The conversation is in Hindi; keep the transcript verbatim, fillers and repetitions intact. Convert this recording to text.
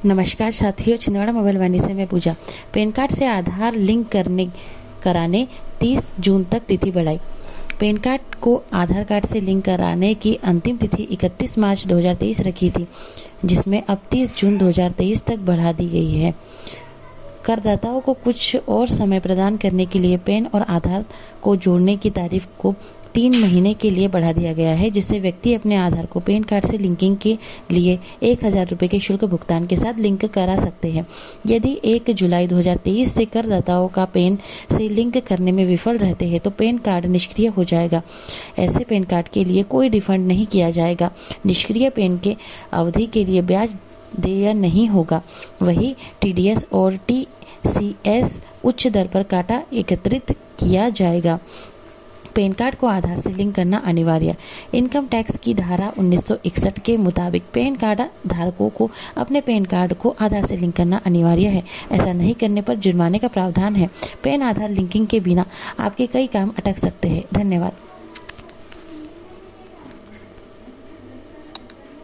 नमस्कार साथियों, छिंदवाड़ा मोबाइल वाणी से मैं पूजा। पैन कार्ड से आधार लिंक करने कराने तीस जून तक तिथि बढ़ाई। पैन कार्ड को आधार कार्ड से लिंक कराने की अंतिम तिथि इकतीस मार्च दो हज़ार तेईस रखी थी, जिसमें अब तीस जून दो हज़ार तेईस तक बढ़ा दी गई है। करदाताओं को कुछ और समय प्रदान करने के लिए पैन और आधार को जोड़ने की तारीख को तीन महीने के लिए बढ़ा दिया गया है, जिससे व्यक्ति अपने आधार को पैन कार्ड से लिंकिंग के लिए एक हजार रुपये के शुल्क भुगतान के साथ लिंक करा सकते हैं। यदि एक जुलाई दो हज़ार तेईस से करदाताओं का पैन से लिंक करने में विफल रहते हैं तो पैन कार्ड निष्क्रिय हो जाएगा। ऐसे पैन कार्ड के लिए कोई रिफंड नहीं किया जाएगा। निष्क्रिय पैन के अवधि के लिए ब्याज देय नहीं होगा। वही टीडीएस और टीसीएस उच्च दर पर काटा एकत्रित किया जाएगा। पैन कार्ड को आधार से लिंक करना अनिवार्य। इनकम टैक्स की धारा उन्नीस सौ इकसठ के मुताबिक पैन कार्ड धारकों को अपने पैन कार्ड को आधार से लिंक करना अनिवार्य है। ऐसा नहीं करने पर जुर्माने का प्रावधान है। पैन आधार लिंकिंग के बिना आपके कई काम अटक सकते हैं। धन्यवाद।